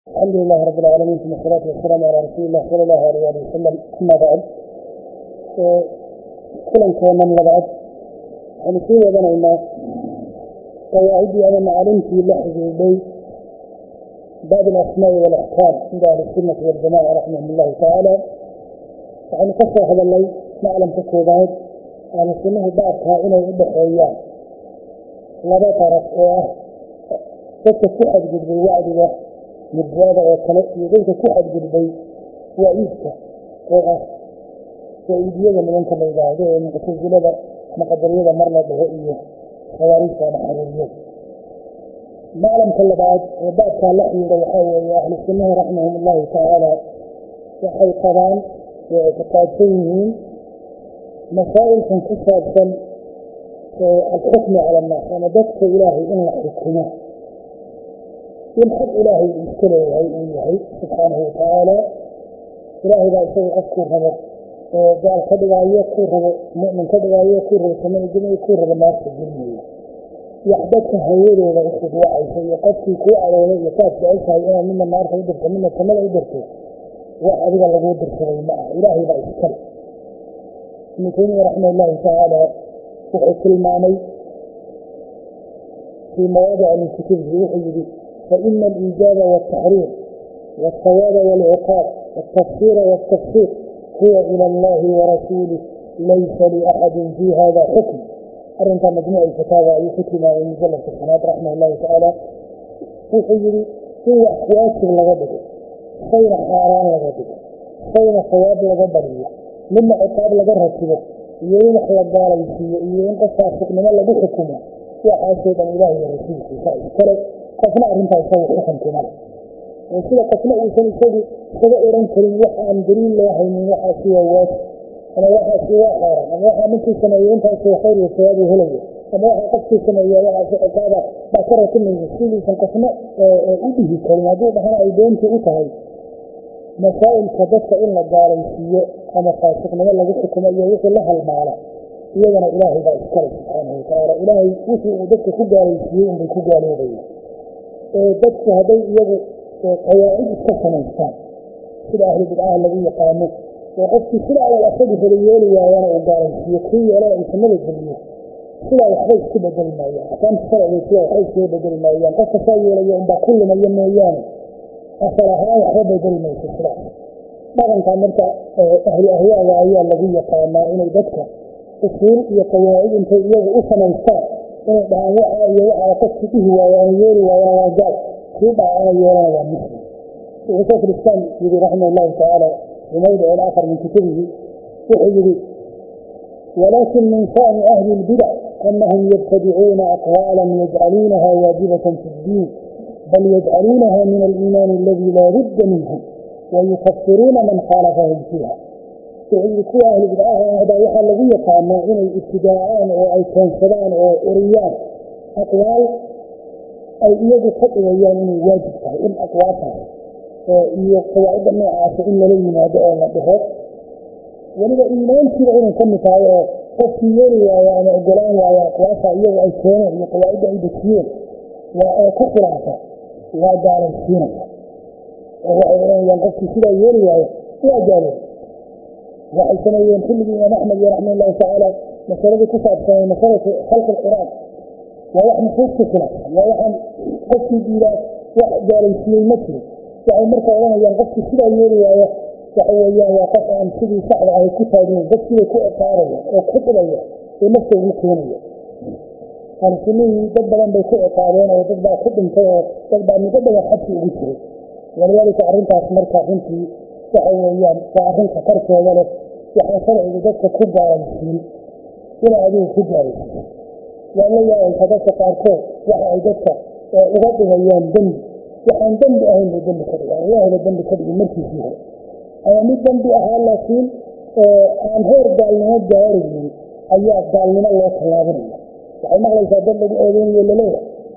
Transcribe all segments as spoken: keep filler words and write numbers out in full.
الحمد لله رب العالمين ثم الصلاة والسلام على رسول الله صلى الله عليه وسلم. أما بعد كلن كمان لبعد هنسوي بنا قواعد أنا معلم في لحظة البيت باب الأسماء والأحكام عند أهل السنة والجماعة رحمهم الله تعالى. يعني قصة هذا الليل معلم فكه بعد أهل السنة بعد كائنة بحيان لبا طرف إيه قصة كحد جد بالوعد له مجادة وكلام يقولك كحد جد بي وعيدك وعه وعيدية من أنت الإذاعة من قصة جلبة مقدرية مرنا بهائية خواريسة محرية معلم كل بعد وبعد كان لحي ويحاول أهل السنة رحمهم الله تعالى وحي طبعا واعتقادين مسائل تنكسر بسن الحكم على الناس. أنا دكت إلهي إن حكمه ينحب إلهي المشكلة وهي سبحانه وتعالى. إلهي لا يسوي أذكر هذا قال كذا يكره مؤمن كذا يكره كمان الجميع يكره لما يحصل الجميع يحدث هيري ولا يخذ وعي فيقتل كوع على يكاد بعيشها إلى من النار فيدرك من الكمال يدركه واحد إذا الله يدرك معه إلهي لا يسكر. ابن تيمية رحمه الله تعالى وحكي المعني في مواضع من كتبه وحي فإن الإيجاب والتحرير والثواب والعقاب والتفسير والتفسير هو إلى الله ورسوله ليس لأحد في هذا حكم. أرنت مجموع الفتاوى أي حكم من مجلد السنات رحمه الله تعالى وحي هو أحوات لغبه خير حاران لغبه خير ثواب لغبه لما عقاب لغرها كده يوين حلق قال يسيه يوين قصة حكم من الله بحكمه وحاسد الله ورسوله فإذا قفنا أرنتا يسوي حكم كمان وكذا قفنا يسوي يسوي كذا إيران كريم وحا أم دليل الله من وحا سوى واس أنا وحا سوى حارا أنا وحا ممكن سنويين تأسوى خير وسواد وهلوية أنا وحا قفت سنوية وحا سوى عقابة باكرة من السيلي سنقفنا إيديه كريم هذا بحنا أيدين في إيطهي مسائل كذلك إلا قال يسيه أما خاصق من الله يحكم أيه يقول لها المعلى إيضا إلهي لا إسكره سبحانه وتعالى إلهي وفي ودك كجال يسيه ومن كجال يبيه dadku haday iyagu qawaacid iska samaystaan sida ahlu bid'ah lagu yaqaano oo qofkii sida ay asagu heleeyeen waayana uu gaalaysiyo kii yeelay ay samada geliyo sida waxba isku bedeli maayaan kan sharciga sida waxay isku bedeli maayaan qofka soo yeelay in ba kullu ma yeeyaan asalaha waxba bedeli maayaan sida badanka marka ahlu ahwaaga ayaa lagu yaqaanaa inay dadka usul iyo qawaacid intay iyagu u samaystaan inay dhahaan waxa iyo waxa qofkii dhihi waayaan yeeli waayaan waa gaal kii dhaca yeelana waa muslim. وشيخ الإسلام يقول رحمه الله تعالى وموضع الآخر من كتبه وحيده ولكن من شأن أهل البدع أنهم يبتدعون أقوالا يجعلونها واجبة في الدين بل يجعلونها من الإيمان الذي لا بد منه ويكفرون من خالفهم فيها. يقول أهل البدع هذا يحل الذي يقام من الابتداعان أو أي كنسلان أو أريان أقوال أي يجب خطوة يعني واجب إن أقواتها يقواعد النوعات إلا لينا دعونا بهذا ولذا إيمان كده إن كم تعالى قصيري وأنا أقولان وأنا أقواتها إيه أي كانوا يقواعد أي بكير وكفر عفا وهذا على السنة وهو ينقصي كده يولي وأجاله وحي سنوين كل الإمام أحمد رحمه الله تعالى مسألة كسب سنة مسألة خلق القرآن ووحن فوق كسنا ووحن قصي بيلا واحد جالسي المسلم وعي مركة الله ينقصي كده يولي وحويا وقف عن سيدي سعر على كتابين بس كده كوء قارية وكتبية ونفسه المكونية كان سنوي دبلا بكوء قارية ودبلا خدم فيه دبلا مدبلا حتى يبسره ولذلك أعرنت أسمرك أنتي وحويا فأعرنت كرك وولد وحن شرع لذلك كبع المسلمين ولا أدوه كبع المسلمين وأن لا يتدفق أركوه وحن ذلك وغضها أيام دم وحن دم بأهل الدم كبير يعني أهل الدم كبير مركي فيها أنا مد دم بأهل لكن عن هير دالنا الجواري أيات دالنا الله كلابنا يعني ما ليس دم بأهلين ولا لا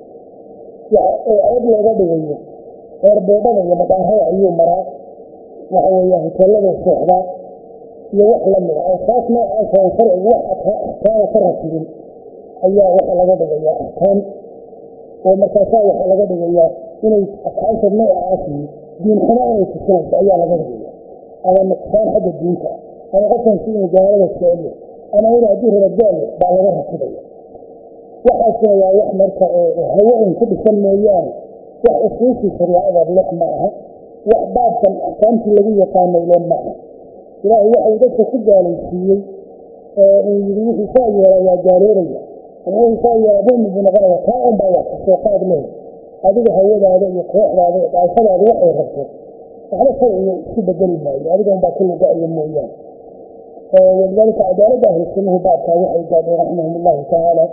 يعني أبي غضها أربعة يمدعها أيام مرات وهو يتكلم الصحبة يوحلم أساسنا عشان شرع واحد كان فرسين أيها وحلا قد جاء كان ومساسا وحلا قد جاء inay afcaasha noocaasi diin xumo inay tusinayso ayaa laga dhigaya ama nuqsaan xagga diinta ama qofkan si inuu gaalada jeceliyo ama inuu haddii rabagaalo baa laga rakibaya waxaasina waa wax marka hawo un ku dhisan mooyaane wax usuushii shariicada leh ma aha wax baabkan axkaamtii lagu yaqaanay le ma aha ilaahay waxau dadka ku gaalaysiiyey uu yidhi wixii saa yeela waa gaalooraya ama wixii saa yeela dulmi buu noqonaya taa un baa wax kasoo qaad leh adiga hawadaada iyo kooxdaada iyo dhaashadaada waxay rabto waxba sharciga isku bedeli maayo adiga un baa ku luga-aya mooyaane walidaalika cadaaladda ahlu sunnuhu baabkaa waxay gaadheen raximahum allahu tacaala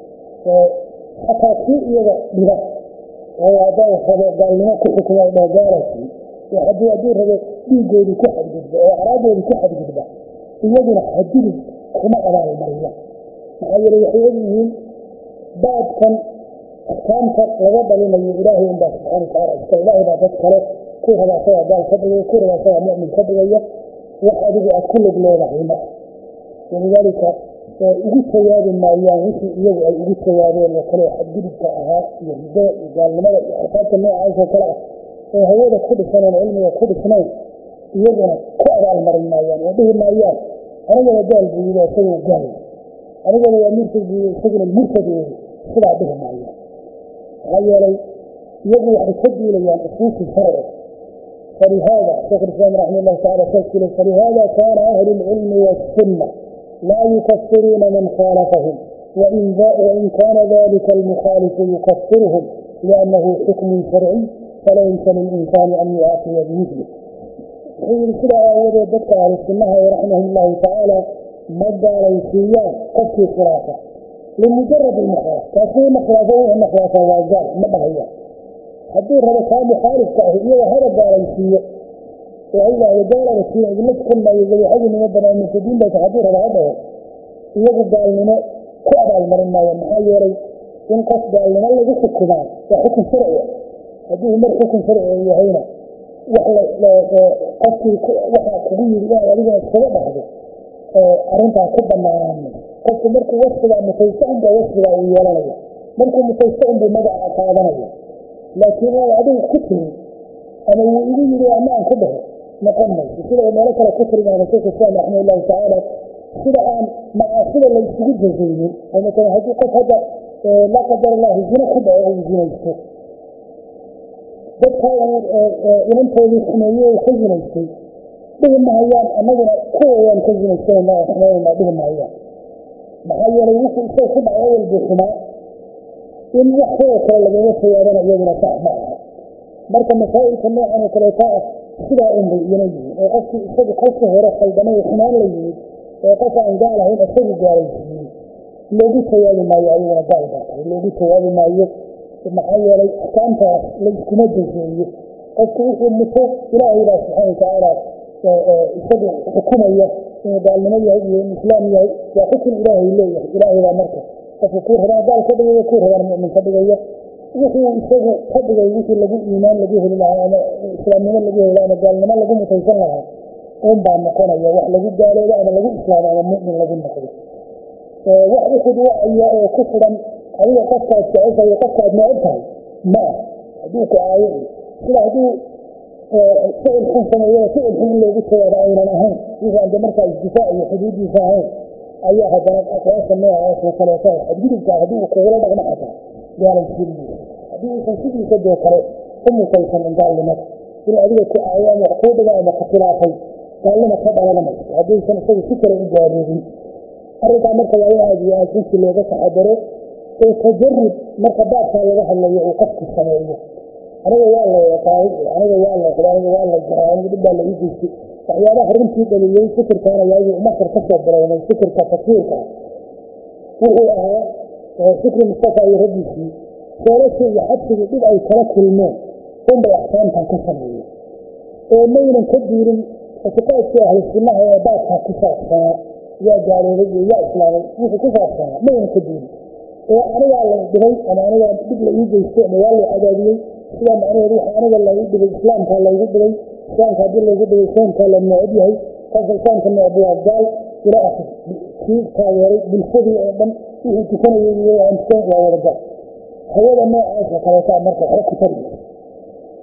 xataa kii iyaga dhiba oo haddaan rabo gaalnimo ku xukuma dhah gaalasi haddii hadduu rabo dhiigoodii ku xadgudba oo acraadoodii ku xadgudba iyaguna xadgudub kuma abaalmariyaan maxaa yeele waxay ogyihiin baabkan axkaamta laga dhalinayo ilaahay unbaa subxaana watacaala iska ilaahay baa dad kale ku raba asagaa gaal ka dhigaya ku raba asagaa mu'min ka dhigaya wax adigu aad ku log leedahay ma walidaalika ugu jawaabi maayaan wixii iyagu ay ugu jawaabeen oo kale xadgudubka ahaa iyo ridada iyo gaalnimada iyo axkaamta noocaasoo kale ah ee hawada ku dhisaneen cilmiga ku dhisnayn iyaguna ku abaalmarin maayaan oo dhihi maayaan anigana gaal buu yidhi isaguna gaal anigana waa murtad buu yidhi isaguna murtad weeye sidaa dhihi maayaan maxaa yeelay iyagu waxay ka duulayaan usuushii sharciga فلهذا شيخ الإسلام رحمه الله تعالى تذكر فلهذا كان أهل العلم والسنة لا يكفرون من خالفهم وإن, وإن كان ذلك المخالف يكفرهم لأنه حكم شرعي فليس للإنسان أن يعاقب بمثله. حين كده أول ذكر أهل السنة رحمه الله تعالى مد على السيان قصر خلافة لمجرد المخالفة كثير مخالفة ومخالفة وعزال ما هي hadduu rabo kaa mukhaalifka ah iyagoo hadabba alaysiiyo oo aydaahdo gaal alaysiiyo idinla tukan maayo dabeexadinimo banaamijadiin bayta hadduu rabo hadhaho iyagu gaalnimo ku abaalmarin maayo maxaa yeelay in qof gaalnimo lagu xukumaa waa xukun sharciga hadduu mar xukun sharciga yahayna qofkii waxaa kugu yidhi inaad adigana iskaga dhahdo arrintaa ku banaanaana qofku markuu wasfigaa mutaysta unbaa wasfigaa uu yeelanaya markuu mutaysta unbuu magaca qaadanaya laakiin waa adigu ku tiri ama wuu igu yidhi amaan ku dhaho noqon mayso sida uu meelo kale ku tilmaamay sheekh islaam raximah allahu tacaala sida aan macaasida la isugu jazaynin oo masala haddii qof hadda laa qadar allahu zino ku dhaco uu zinaysto dadka uu inantoodii xumeeye uu ka zinaystay dhihi mahayaan annaguna kuwayaan ka zinaystayna oo xumeynaa dhihi mahayaan maxaa yeelay wuxuu isaga ku dhaco walbuu xumaa in wax kuwa kale lagaga jawaabana iyaduna sax ma aha marka masaa'ilka noocan oo kaleeta ah sidaa unbay iyana yihiin oo qofkii isagu kolkii hore khaldamay xumaan la yimid oo qof aan gaal ahayn isagu gaalaysiiyey loogu jawaabi maayo ayaguna gaal baa tahay loogu jawaabi maayo maxaa yeelay axkaamtaas layskuma jazeeyo qofku wuxuu muto ilaahay baa subxaana watacaala isagu xukumaya inuu gaalnimo yahay iyo in islaam yahay waa xukun ilaahay leeyahay ilaahay baa marka qofku kuu rabaa gaal ka dhigaya kuu rabaan mu'min ka dhigaya wuxuu isagu ka dhigay wixii lagu iimaan lagu heli lahaa ama islaamnimo lagu heli lahaa ama gaalnimo lagu mutaysan lahaa un baa noqonaya wax lagu gaaloobo ama lagu islaamo ama mu'min lagu noqdo wax uxud wacaya oo ku filan adiga qofkaad jeceshahay qofkaad neceb tahay ma ah hadduu ku aayo sida hadduu ficil xun sameeyana ficil xun in loogu jawaabo aynan ahayn wixii aan de markaa isdifaac iyo xuduudiisa ahayn ayaa haddana aqwaasha noocaasoo kaleeta xadgudubkaa haddii uu kugula dhaqmo xataa gaalaysiindiisa haddii uusan sidiisa dee kale u mutaysan in gaalnimada in adiga ku aayo ama wax kuu dhiga ama ku khilaafay gaalnima ka dhalana mayso haddaysan isagu si kale u gaaloobin arrinkaa marka waa in aad iyo aad runtii looga taxadaro oo tajarud marka baabkaa laga hadlayo uu qofku sameeyo aniga waa la yaqaay aniga waa la qday aniga waa la jaray aniga dhib baa la ii geystay waxyaabaha runtii dhaliyey fikirkaana yaagii masar ka soo bilownay fikirka takfiirka wuxuu ahaa fikri mustafa iyo raggiisii soolasha iyo xabsigii dhib ay kala kulmeen unbay axkaamtan ka sameeyeen oo maynan ka duulin ictiqaadkii ahlu sunnaha ee baabkaa ku saabsanaa yaa gaaloobay iyo yaa islaamay wixii ku saabsanaa maynan ka duulin oo anigaa la dhibay ama anigaa dhib la ii geystay ama waa la cadaadiyey sidaa macnaheedu waxa aniga laygu dhibay islaamkaa laygu dhibay islaamka haddii laygu dhibay soomkaa la neceb yahay qofka islaamka neceb waa gaal ila akhir kii taageeray bulshadii oo dhan wixii tukanayay iyo aan tukan waa wada gaal hawada noocaas oo kaleetaa marka waxba ku tarmaysa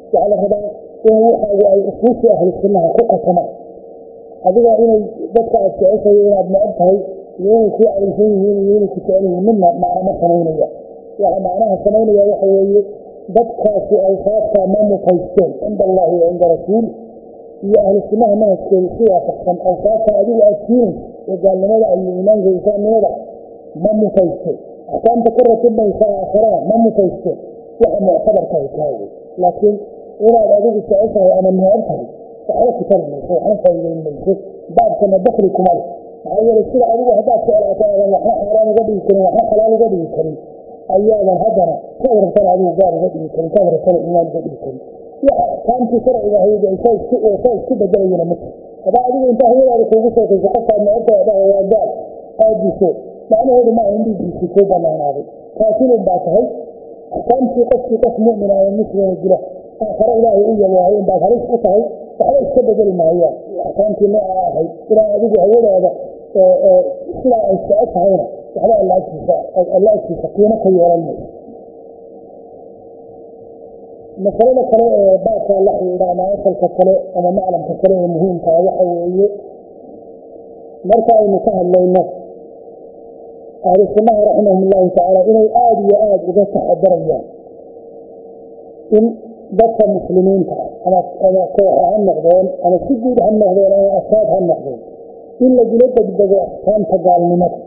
waxaa la rabaa in waxaagu ay usuushii ahlu sunnaha ku qatamaan adiga inay dadka aad jeceshayo inaad necab tahay iyo inay ku calaysan yihiin iyo inay ku jecel yihiin midna macno samaynaya waxa macnaha samaynaya waxa weeye dadkaasi awsaaftaa ma mutaysteen cinda allahi wa cinda rasuuli iyo ahlu sunnaha manhajkeeda si waafaqsan awsaafta adigu aad siinaysa ee gaalnimada iyo iimaanka islaamnimada ma mutaysteen axkaamta ka ratibmaysa aakhirada ma mutaysteen waxa muctabarka ay tahay laakiin inaad adigu jeceshahay ama necab tahay waxba ku tari mayso waxna faa'iideyn mayso baabkana dakli kuma leh maxaa yeelay sida adigu haddaad jeclaato aadan waxna xaaraan uga dhigi karin waxna xalaal uga dhigi karin ayaadan haddana kaad rabtana adigu gaar uga dhigi karin kaad rabtana iimaan uga dhigi karin waxa axkaamtii sharciga ahayd saa isku saa isku bedelayana ma jiro haddaa adigu intaa hawadaada kuugu sheekayso qofkaad necabta dhaha waa gaal aad disho macnaheedu ma ahan dhiiggiisii kuu banaanaaday kaafilun baa tahay axkaamtii qofkii qof mu'mina oo muslima dila aakhare ilaahay u yabaahay inbaad halis u tahay waxba iska bedeli maayaan axkaamtii noocaa ahayd ilaa adigu hawadaada sidaa ay jece tahayna waxba alla agtiisa alla agtiisa qiimo ka yeelan mayso masalada kale ee baabkaa la xidhiidha ama asalka kale ama maclamka kale ee muhiimkaa waxa weeye marka aynu ka hadlayno ahlu sunnaha raximahum ullahu tacaala inay aada iyo aada uga taxadarayaan in dadka muslimiinta ama ama kooxa ha noqdeen ama si guud ha noqdeen ama asaad ha noqdeen in lagula degdego axkaamta gaalnimada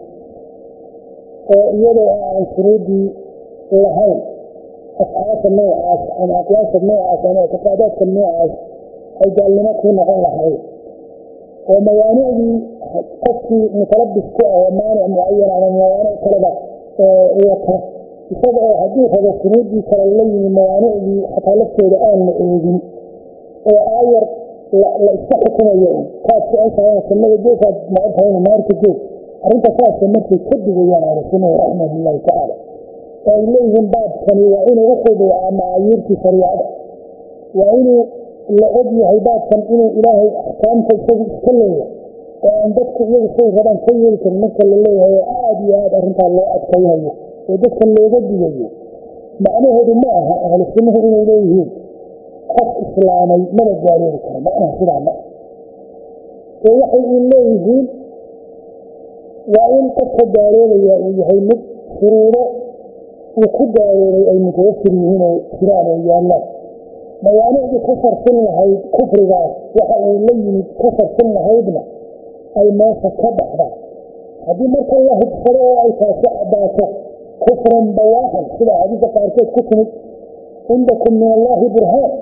oo iyadoo aan shuruudii lahayn afcaasha noocaas ama aqwaasha noocaas ama ictiqaadaadka noocaas ay gaalnimo ku noqon lahayd oo mawaanicdii qofkii mutalabis ku ah oo maanic mucayan ama mawaanic kaleba wata isaga oo hadduu rabo shuruuddii kale la yimi mawaanicdii xataa laftooda aan la eegin oo aayar la iska xukumayo kaad jeceshahay sunnada geesaad necab tahayna naarta joog arrinta saasa markay ka digayaan ahlu sunnaha raximahullahu tacaala oo ay leeyihiin baabkani waa inuu u khuduucaa macaayiirtii shariicada waa inuu la og yahay baabkan inuu ilaahay axkaamta isagu iska leeyahay oo aan dadku iyagu say rabaan ka yeeli karin marka la leeyahay oo aada iyo aada arrintaa loo adkayhayo oo dadka looga digayo macnaheedu ma aha ahlu sunnuhu inay leeyihiin qof islaamay maba gaaloobi karo macnaha sidaa ma oo waxay u leeyihiin waa in qofka gaaloobaya uu yahay mid shuruudo uu ku gaaloobay ay mutawafir yihiin oo jiraan oo yaallaan mawaanicdii ku sarfin lahayd kufrigaas waxa uu la yimid ku sarfin lahaydna ay meesha ka baxdaan haddii marka la hubsado oo ay taasi caddaato kufran bawaaxan sida xadiisa qaarkeed ku timid cindakum min allaahi burhaan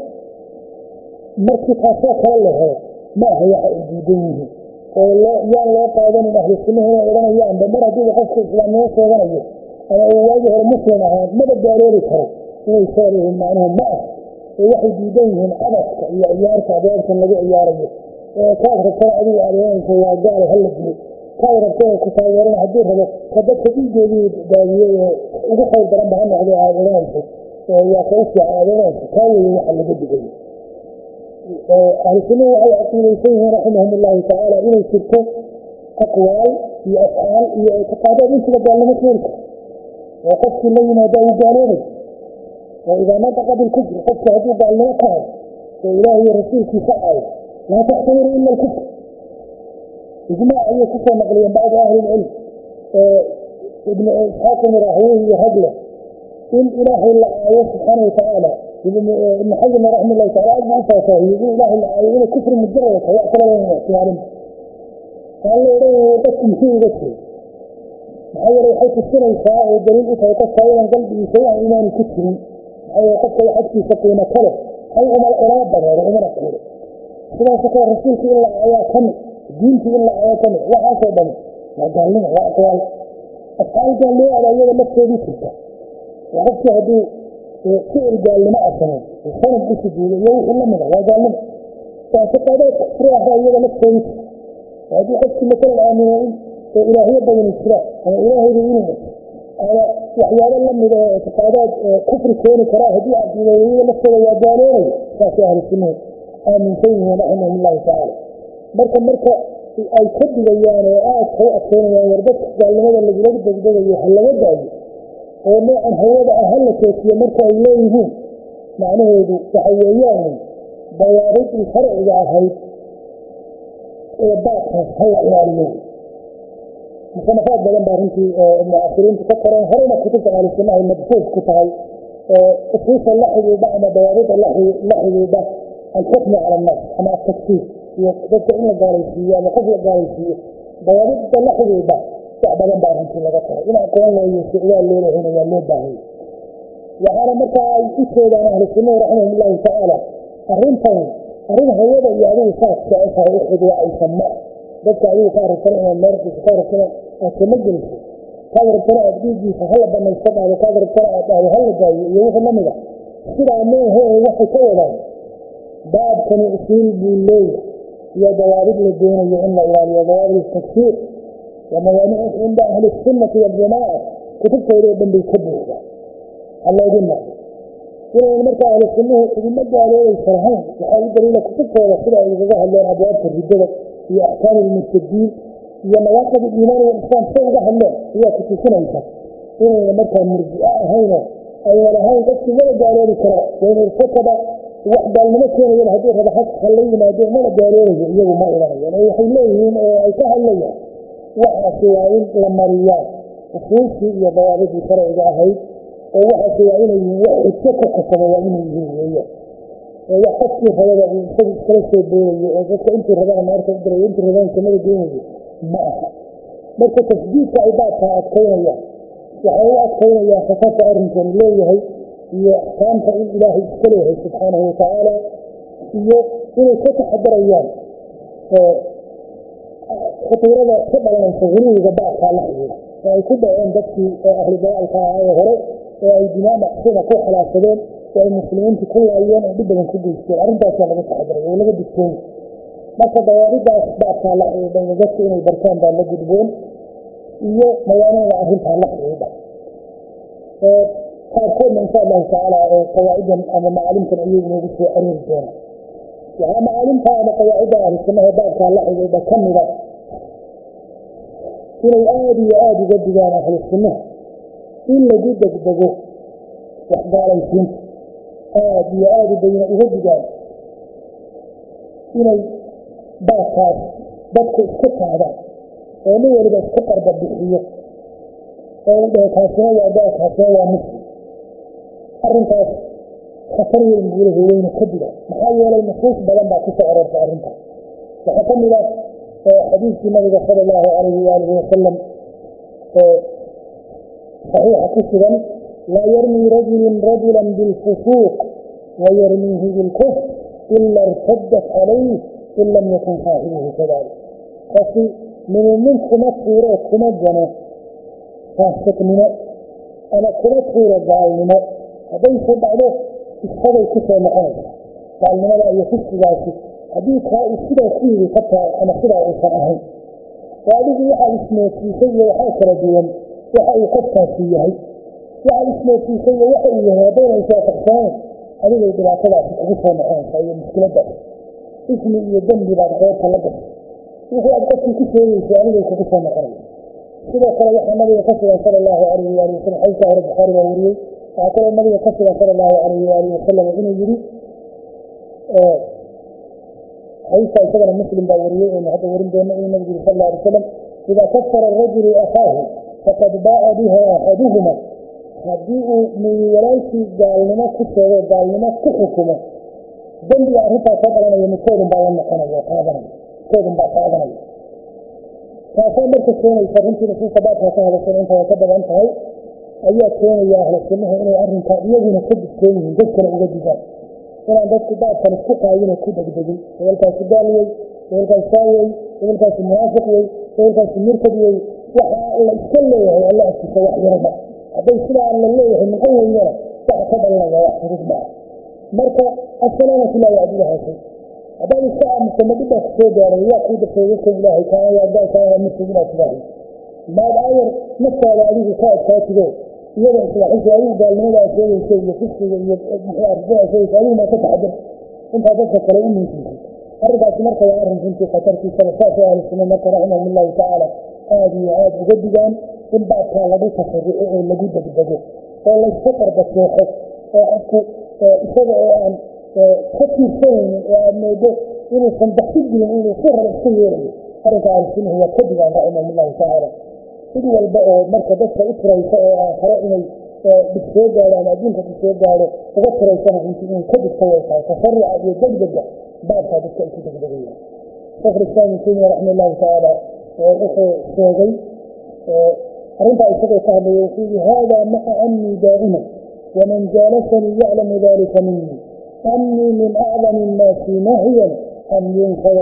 markii taasoo kale la helo ma aha waxa ay diidan yihiin oo yaan loo qaadanin ahlu sunnuhu inay odhanayaanba mar haddiiba qofka islaamnimo sheeganayo ama uu waagii hore muslim ahaan maba gaaloobi karo inay sheegayihiin macnuhu ma ah oo waxay diidan yihiin cabaska iyo ciyaarta abwaabtan lagu ciyaarayo ee kaad rabtana adigu aad ohanayso waa gaalo hala dilo kaad rabtana ku taageerana hadduu rabo ka dadka dhiigoodii daadiyey ee ugu khayr daranba ha noqdo aad ohanayso waa ka u fiican aad ohanayso kaa weeye waxa laga digayo ahlu sunnuhu waxay caqiidaysan yihiin raximahum ullahu tacaala inay jirto aqwaal iyo afcaal iyo ictiqaadaad intiba gaalnimo keeni kara oo qofkii la yimaada uu gaaloobay oo idaa nataqa bilkufri qofka hadduu gaalnimo ka hay oo ilaahi iyo rasuulkiisa caayo laa taxtamilu ila alkufr ijmaac ayay kusoo naqliyeen bacdu ahli ilcilm ibnu isxaaq ibnu raahweyh iyo ragle in ilaahay la caayo subxaana watacaala ibnu xasan raxima llahu taala aad buu u faahfaahiyey in ilaahay la caayo inay kufri mujarada tahay wax kalaba ina ixtimaalin aan la odhanayo dadku muxuu uga jeeda maxaa yeele waxay tusinaysaa oo daliil u tahay qofka idan qalbigiisa wax iimaani ku jirin maxaa yeele qofka xadkiisa qiimo kale hay ulama bareero umana quuro sidaasoo kale rasuulka in la caayaa ka mid diintii in la caayo ka mid waxaasoo dhan waa gaalnimo waa aqwaal afcaal gaalnimo ada iyada lafteedii jirta oo qofkii hadduu ficil gaalnimo asameyn sanad u sujuudo iyo wixii lamida waa gaalnimo ictiqaadaad kufri ahba iyada lafteedii jirta haddii qofkii masalan aamino in ilaahyo badani jiraan ama ilaahayda inuu ama waxyaabo lamid oo ictiqaadaad kufri keeni karaa haddii caqiidayada lafteeda waa gaaloobaya saasay ahlu sunnuhu aaminsan yihiin raximahum ullahu tacaala marka marka ay ka digayaan oo aada kau adkeynayaan war dadka gaalnimada lagula degdegayo ha laga daayo oo noocan hawada ah hala toojiyo marka ay leeyihiin macnaheedu waxa weeyaan dawaabidii sharciga ahayd ee baadkaas ha la ilaaliyo musanafaad badan baa runtii mucaasiriintu ka qoreen horeyna kutubta ahlusunnaha ay madfuuf ku tahay usuusha la xidhiidha ama dawaabida la xidhiidha alxukmu cala annaas ama atakfiir iyo dadka in la gaalaysiiyo ama qof la gaalaysiiyo dawaabidda la xidhiidha wax badan baa runtii laga qoray in aqoon loo yeesho waa loo lahayna waa loo baahayay waxaana markaa ay u jeedaan ahlu sunnahu raximahum llahu tacaala arrintan arrin hawada iyo adigu saas jeceshahay u xidwaacaysan ma dadka adigu ka aragtana inaad meerkiisa ka aragtana aad kama geliso kaad rabtana aad dhiiggiisa hala banaysta dhahdo kaad rabtana aad dhahdo hala daayo iyo wixii lamid a sidaa meehe ee waxay ka wadaan baabkani usuul buu leeyahay iyo dawaabid la doonayo in la ilaaliyo dawaabid takfiir wa mawaanic cinda ahli sunnati waljamaaca kutubtooda oo dhan bay ka buuxdaa halloodin naqdo inayn markaa ahlu sunnuhu idinma gaaloobaysa lahayn waxaa u daliila kutubtooda sida ay ugaga hadleen abwaabta riddada iyo axkaami lmurtadiin iyo nawaaqid iimaan walislaam say uga hadleen ayaa ku tusinaysa inayna markaa murjico ahayno ayna lahayn dadkii mala gaaloobi kara wain irtakaba wax gaalnimo keenayan haddii raba ha la yimaado mala gaaloobayo iyagu ma idanayaan oo waxay leeyihiin oo ay ka hadlayaan waxaasi waa in la mariyaan usuulkii iyo dawaabidii sharciga ahayd oo waxaasi waa inay yihiin wax xidko ka kasaba waa inay yihiin weeyaan oo wax qofkii rabada uu isagu iskala soo booyayo oo dadka intii rabana naarta u dirayo intii rabana samada geenayo ma aha marka tasdiidka ay baadkaa adkaynayaan waxay u adkaynayaan khatarta arrinkani leeyahay iyo axkaamta in ilaahay iska leeyahay subxaanahu watacaala iyo inay ka taxadarayaan khutuurada ka dhalanaysa guluwiga baadkaa la xidhiidha oo ay ku dhaceen dadkii ahlu dagaalka ahaa ee hore oo ay dimaa macsida ku khilaafsadeen oo ay muslimiintu ku laayeen oo dhib badan ku geysteen arrintaasaa laga taxadaray oo laga digtoon marka dawaabidaas baadkaa la xidhiidha dadku inay bartaan baa la gudboon iyo mawaanicda arrintaa la xidhiidha qaarkoodna insha allahu tacaala oo qawaacidan ama macaalimtan ayay inoogu soo aroori doonaan waxaa macaalimta ama qawaacidda ahlu sunnaha baadkaa la xidhiidha ka mida inay aada iyo aada uga digaan ahlu sunnaha in lagu degdego waxgaalaysiinta aada iyo aada bayna uga digaan inay baadkaas dadku isku qaadaan oo nin waliba isku qarba bixiyo oo u dhahe kaasina waa gaal kaasina waa muslim arrintaas khatar weyn buulaha weyna ka digaan maxaa yeelay nusuus badan baa ku soo aroortay arrintaas waxaa ka mid ah xadiiskii nabiga sala allahu calayhi waalihi wasalam saxiixa ku sugan laa yarmii rajulun rajulan bilfusuuq wayarmiihi bilkufr ila irtaddat calayh in lam yakun saaxibuhu kadalik qofki minuu nin kuma tuuro kuma gano faasiqnimo ama kuma tuuro gaalnimo haddayse dhacdo isagay ku soo noqonaysa gaalnimada iyo fisqigaasi haddii kaa uu sidaa ku yidi ka tahay ama sidaa uusan ahayn oo adigu waxaad ismoodsiisay iyo waxaa kala duwan waxa uu qofkaasi yahay waxaad ismoodsiisay iyo waxa uu yahay haddaynan iswaafaqsanayn adigay dhibaatadaasi kugu soo noqonaysaa iyo mushkiladaas ismi iyo dembi baad qoorta la gashay wixii aad qofkii ku sheegaysa adigay kugu soo noqonaysa sidoo kale waxaa nabiga ka sugan sala allahu calayhi waali wasalam xadiiska hore bukhaari baa wariyey waxaa kaloo nabiga ka sugan sala allahu calayhi waalihi wasalam inuu yidhi xadiiska isagana muslim baa wariyey aynu hadda warin doono inuu nabigu yiri sal alla alay wasalam idaa kafara arajulu akhaahu faqad baa'a biha axaduhuma haddii uu midi walaalkii gaalnimo ku sheego gaalnimo ku xukumo dembiga arrintaa ka dhalanaya midkoodun baa la noqonaya qaadanaya midkoodun baa qaadanaya taasoo marka keenaysa runtii nusuusta baadkaa ka hadashan inta way ka badan tahay ayaa keenaya ahlu sunnuhu inay arrinkaa iyaguna ka digtoon yihiin dadkana uga digaan inaan dadku baadkan isku qaadin oo ku degdegin hebelkaasi gaal wey hebelkaasi saa wey hebelkaasi munaafiq wey hebelkaasi murtad wey waxaa la iska leeyahay alla agtiisa wax yaraba hadday sidaa la leeyahay noqon weydana waxa ka dhalanaya wax fudud maa marka assalaamatu laa yacdilaha shay haddaad iska aamuso ma dhibaa ku soo gaaray yaa kuu dafeegasan ilaahay kaana waa gaal kaana waa muslim inaad tidaahay maad aayar naftaada adigu ka adkaatido iyada islaaxisha adigu gaalnimadaa sheegaysa iyo fisqiga iyo muxuu arrintadaa sheegaysa adigu maa ka taxadar intaa dadka kale u muujisay arrinkaasi marka waa arrin runtii khatartiisaba saasoo ahlu sunna marka raximahum allahu tacaala aada iyo aada uga digaan in baadkaa lagu tafarruco oo lagu degdego oo laysku qarbaseexo oo qofku isaga oo aan ka tiirsanaynin oo aad moodo inuusan baxsi jirin inuu si raba iska yeelayo arrinka ahlusunnahu waa ka digaan raximahum allahu tacaala cid walba oo marka dadka u tiraysa oo aakhare inay dhib soo gaadho ama adduunka dhib soo gaadho uga tiraysana runtii inay ka digto way tahay tasarruca iyo degdega baabkaa dadka ay ku degdegayaan sheekh islaam ibn taymiya raximah allahu tacaala wuxuu sheegay arrintaa isagoo ka hadlaya wuxuu yihi hada maca annii daa'ima waman jaalasanii yaclamu dalika minii annii min acdami innaasi nahyan an yunfada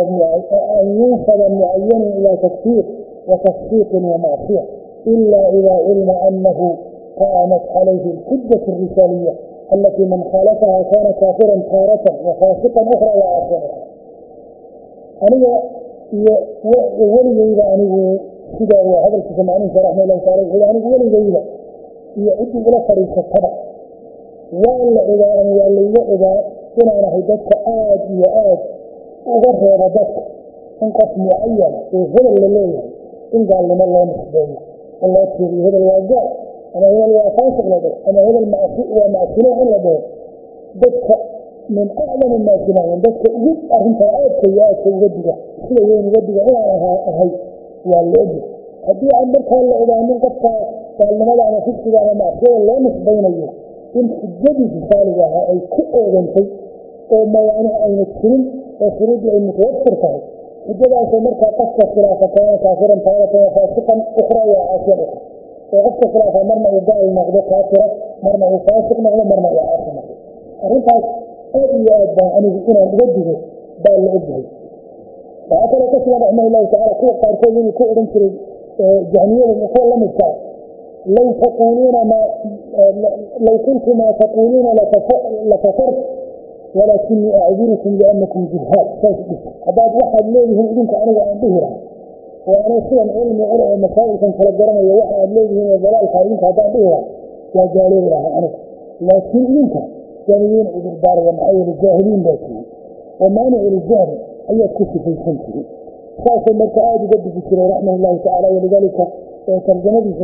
mucayanin ila takfiir وتصديق ومعصية إلا إذا علم أنه قامت عليه الحجة الرسالية التي من خالفها كان كافرا تارة وفاسقا أخرى وعاصيا أنا ولي إذا أنه كذا وهذا الكسمانين رحمه الله تعالى إذا أنه ولي إذا يعد إلى طريق التبع ولا إذا أنه ولي إذا كنا نحدثك آد وآد وغير ردك انقص معينة وهذا اللي إن قال لما الله مسبوع الله يكفي هذا الواقع أنا هذا الوافاسق لديه أنا هذا المعصنة لديه بدك من أعلم الناس معهم بدك إذن أنت عاد سيئات وجدك كل يوم وجدك إلا هاي والأجل هدي عندك هلا إذا من قطع قال لما لا أنا فيك إذا أنا معصنة لا مسبين أيه إن حجدي في سالها أي كل أيضا شيء وما يعني أن يكسرين وشريد أن يتوفر فيه حجداas markaa qofka khilaafa kaana kaafiran taaratan faasiqan ukhra waa caasiyan ukhra oo qofka khilaafa marna uu gaal noqdo kaafira marna uu faasiq noqdo marna uu caasi noqdo arrintaas aad iyo aad baan anigu inaan uga digo baa la ogyahay waxaa kaloo ka sugan raximah allahu tacala kuwa qaarkood inuu ku odhan jiray jahmiyada iyo kuwa la midkaa law taquuluuna ma law kuntu maa taquuluuna lakafart ولكني أعذركم لأنكم جهال هذا واحد ليه إذنك أنا وأن بهرة وأنا سوى علمي علم المسائل كان تلقرنا واحد ليه من الضلال خارجين هذا بهرة وجالين لها أنا لكن إذنك جانيين إذن الدار ومعين الجاهلين باكين ومانع الجاهل أي كسي في سنته خاصة المركآت قد بكرة رحمه الله تعالى ولذلك ترجمة في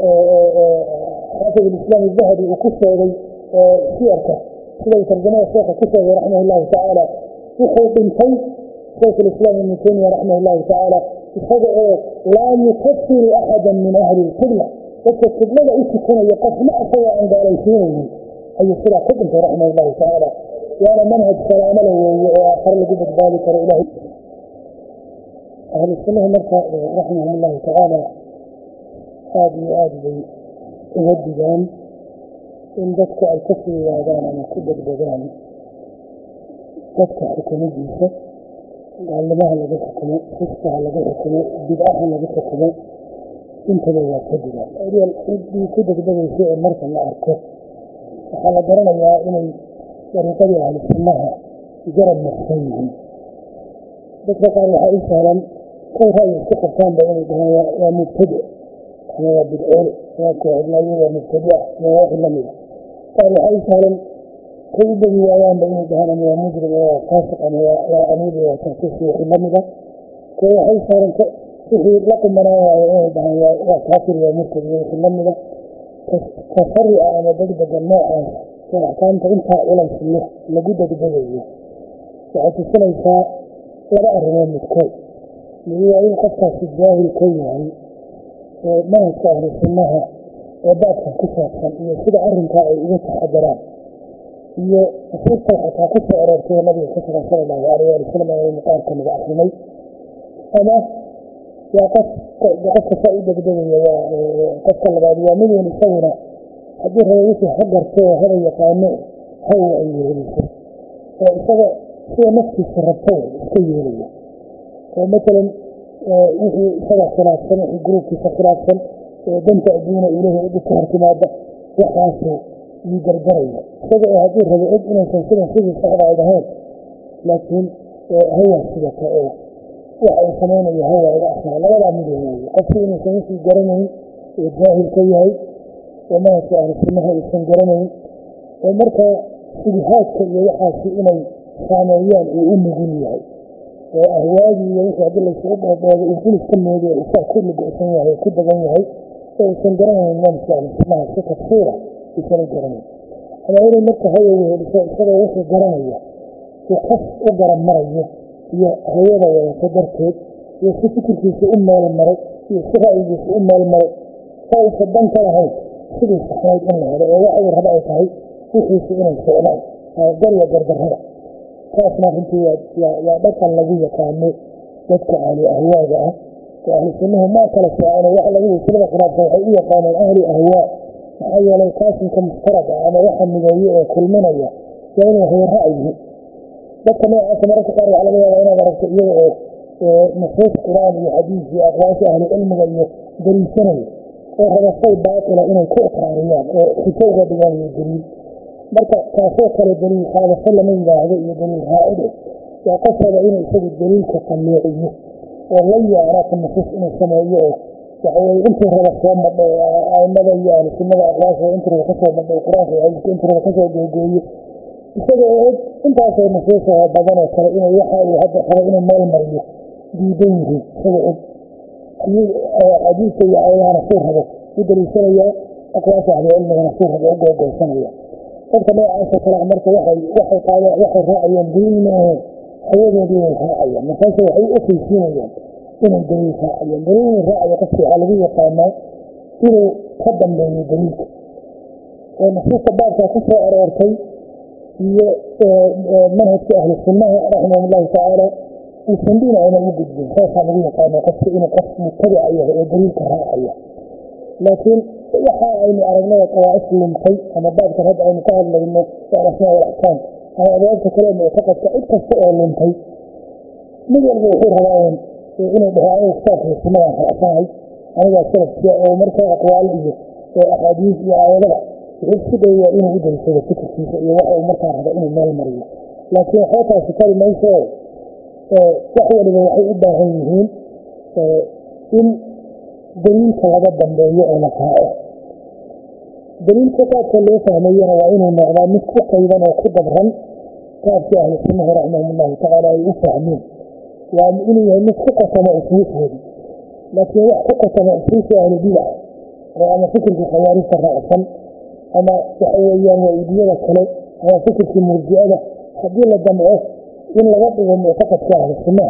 حافظ الإسلام الذهبي وكسر إلي سيرته سيدة ترجمة الشيخ كسر رحمه الله تعالى وحو بنتي شيخ الإسلام ابن تيمية رحمه الله تعالى لا يكفر أحدا من أهل القبلة وكا القبلة إيش كان يقف ما أسوى عند عليهم أي صلاة قبلة رحمه الله تعالى وأنا منهج سلام له وآخر لقبة ذلك إلهي أهل السنة مركة رحمه الله تعالى هذه هذه يهددان in dadku ay ka fiiyaadaan ama ku degdegaan dadka xukuumadiisa gaalnimaha laga xukumo fiskaha laga xukumo bidcaha laga xukumo intaba waa ka digaan ariel ciddii ku degdegaysa ee marka la arko waxaa la garanayaa inay dariiqadii ahlu sunnaha garab marsan yihiin dadka qaar waxaa u sahlan kay ra'yi isku qabtaanba inay dhahaan waa mubtadic ama waa bidcoole waa kooxidnaayo waa mubtadic ama waa wixii lamida قال أي سهلا كل بدي ويان بين جهنم أما مجرم وفاسق أما وأمير وتنسيس وحلمه كل أي سهلا كفي لكم منايا وكافر ومركز وحلمه كفرع أنا بدي بجماعة كانت أنت ولا سنة لابد بجوزه وعطي السنة يساء ولا أرمان متكوي اللي هو إن قصة في الجاهل كي يعني ما يستاهل السنة وبعدها كسرة هي كده أرنكا إذا تحضران هي الصفة حتى كسر أرسل النبي صلى الله عليه وسلم على المقام كما بأخرمي أما وقف وقف سائدة بدنيا وقف كالبعض ومن ينسونا حديث يوسف حضر سوى هذا يقامه هو أيه الإنسان فإذا هو نفسي سرطوه سيئة ومثلا وهي سبع سنوات سنة الجروب في سنوات سنة دنت أدينا إليه إدك ارتمادا وحاسه يجرجرية فجأة هذه الرجعات إنه سنسلم فيه الصعب عدهان لكن هو السبك وحي سمين يهوى إلى أحنا لا لا عمده قصي إنه سنسي جرمه وجاهل كيهي وما سأل سنها إنسان جرمه ومركا سبحات كي يحاسي إنه ثانويان وإنه جنيهي وأهواجي ويسعى بالله سعبها وإنسان السنة هذه وإساء كل بإسانيها وكل بغنيهي فإنسان جرمه من الله سأل سنها سكة صورة إنسان جرمه ama inay marka hayagu heliso isagoo wuxuu garanaya uu kas u garan marayo iyo hawada wadato darteed iyo si fikirkiisa u meel maray iyo si ra'yigiisa u meel maray oo uusa dan ka lahayn sidii saxnayd in la helo oo waxay raba ay tahay wixiisa inay socdaan garya gardarrada taasna runtii waa dhaqan lagu yaqaano dadka ahlu ahwaaga ah oo ahlu sunnuhu maa kala soocano waxa lagu wasilada khilaafsan waxay u yaqaaneen ahlu ahwaa maxaa yeelay qaasimka mushtarag ah ama waxa mideeye ee kulminaya waa inay hay ra'yi dadka noocaasa mararka qaar waxaa laga yaabaa inaad aragto iyaga oo nusuus qur-aan iyo xadiis iyo aqwaasha ahlu cilmiga iyo daliishanayo oo raba shay baatila inay ku iqraariyaan oo xujo uga dhigaan iyo daliil marka taasoo kale daliil qaadasho lama yidhaahdo iyo daliil raacide waa qof raba inuu isagu daliilka sameeciyo oo la yaaraata nusuus inuu sameeyo oo waxaweye intuu raba soo madho aimada iyo ahlu sunnada aqwaasha intuu raba kasoo madho qur-aanka iyo xadiiska intuu raba kasoo googooyo isaga oo og intaasoo nusuusaho badan oo kale inay waxa uu hadda rabo inuu meel mariyo diidan yihiin isaga og ayuu xadiiska iyo aayadahana suu rabo u daliishanayaa aqwaasha ahlucilmigana suu rabo u googoosanaya dadka noocaasa kale marka waxay waxay qaadeen waxay raacayeen daliil maahe hawadoodii way raacayaan markaase waxay u okeysiinayaan inay daliil raacayaan daliilin raacayo qofka waxaa lagu yaqaanaa inuu ka dambeeyo daliilka oo nusuusta baabkaa ku soo aroortay iyo manhajka ahlu sunnaha raximahum allahu tacaala uusan dhinacina u gudbin saasaa lagu yaqaana qofka inuu qof mutabica yahay oo daliilka raacaya laakiin waxa aynu aragnada qawaa'if lumtay ama baabkan hadda aynu ka hadlayno alasmaa walaxkaam ama abwaabta kale muctaqadka cid kasta oo lumtay mid walba wuxuu rabaa inuu dhaho aniga kitaabka sunnadan raacsanahay anigaa salafkiya oo markaa aqwaal iyo axaadiis iyo aayadada wuxuu isku dayayaa inuu u daliishado fikirkiisa iyo waxa uu markaa rabo inuu meel mariyo laakiin waxba taasi kari mayso wax waliba waxay u baahan yihiin in daliilka laga dambeeyo oo la raaco daliilka qaabka loo fahmayana waa inuu noqdaa mid ku qayban oo ku dabran qaabkii ahlu sunnaha raximahum allahu tacaala ay u fahmeen waa inuu yahay mid ku qasama usuushoodii laakiin wax ku qasama usuusha ahlu bidac oo ama fikirkii khawaarijta raacsan ama waxa weeyaan waaidiyada kale ama fikirkii murjicada haddii la damco in laga dhigo muctaqadka ahlu sunnaha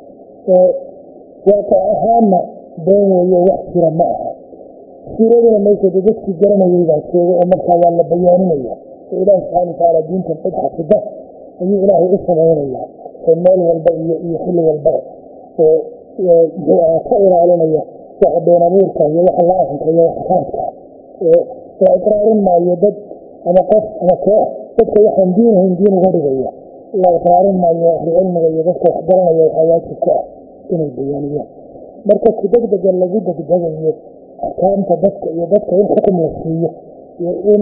waaqic ahaanna been weeye wax jira ma aha siiraduna maysa de dadkii garanayay baa jooga oo markaa waa la bayaaninaya oo ilaahi subxana watacaala diintan cid xafida ayuu ilaahay u samaynayaa oo meel walba iyo iyo xilli walba oo muxuu ahaa ka ilaalinaya waxa been abuurka iyo waxa laaxinka iyo waxa khaadka oo iqraarin maayo dad ama qof ama koox dadka waxaan diinahayn diin uga dhigaya la iqraarin maayo ahlu cilmiga iyo dadka wax garanaya waxaa waajib ku ah inay bayaaniyaan marka ku degdega lagu degdegayo axkaamta dadka iyo dadka in xukum la siiyo iyo in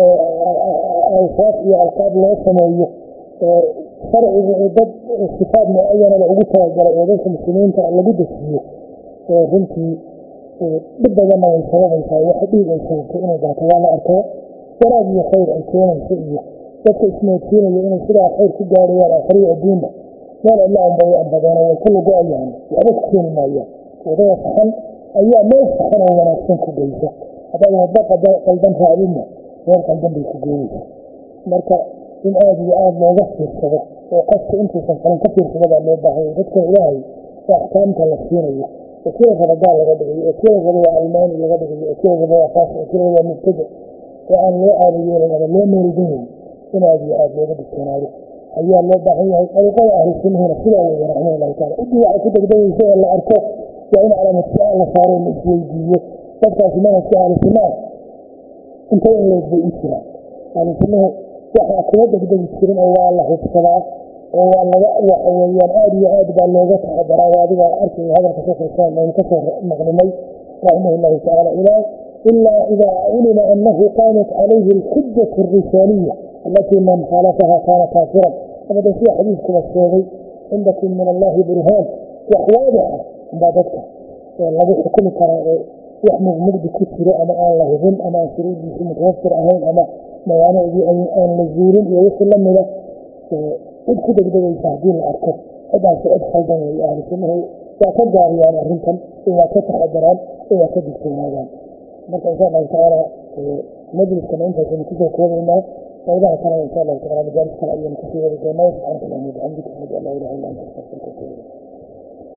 awsaaf iyo alqaab loo sameeyo sharcigu uu dad sifaad mucayanada ugu talagalay oo dadka muslimiinta lagu desiyo runtii dhib badanna way sababaysaa wax dhiig ay sababto inay daato waa la arkaa wanaag iyo khayr ay keenayso iyo dadka ismoodsiinayo inay sidaa khayr ku gaarayaan aakhiriyo adduunna meel cidla unbay anbadeena way ka lugo-ayaan waxba ku keeni maayaan wadada saxan ayaa meel saxan oo wanaagsan ku geysa haddaad wadda qaldan raacdinna meel qaldan bay ku goynaysa marka in aada iyo aada looga fiirsado oo qofka intuusan falin ka fiirsada baa loo baahanya dadka ilaahay oo axkaamta la siinayo oo kila raba gaal laga dhigayo oo kila raba waa almaani laga dhigayo oo kila raba waa faas oo kila raba waa mubtada oo aan loo aada yeelin ama loo meelidinayn in aada iyo aada looga digtoonaado ayaa loo baahan yahay dariiqada ahlu sunnahuna sidaa weeye raximah allahu taala ciddii waxay ku degdegaysa ee la arko waa in calaamad su-aal la saaro la isweydiiyo dadkaasi manhajka ahlu sunnaha intay in leeg bay u jiraan ahlu sunnuhu waxaa kuma degdegi jirin oo waa la hubsadaa oo waa laga waxa weeyaan aada iyo aad baa looga taxadaraa waa adiga arkaya hadalka sheekh islaam aynu kasoo maqnimay raximah allahu tacaala ilaa ilaa idaa culima annahu qaamat calayhi alxujatu alrisaaliya التي من خالفها كان كافرا أما ده فيه حديث كما السيدي عندكم من الله برهان وحوادها عبادتك الذي حكم كراء يحمل مجد كثير أما الله ذن أما سريد في متوفر أهين أما ما يعني أن نزورين يوصل لهم له ادخل بدأ يتهدين الأركب هذا سأدخل دنيا أهل سنه وأتجار يعني أرنكم إذا كتحدران إذا كدكتون هذا مركز إن شاء الله تعالى مجلس كما أنت كنت كذا كذا فإذا كان إن شاء الله تعالى مجالس كان أيام كثيرة بالجمال سبحانك اللهم وبحمدك أشهد أن لا إله إلا أنت أستغفرك.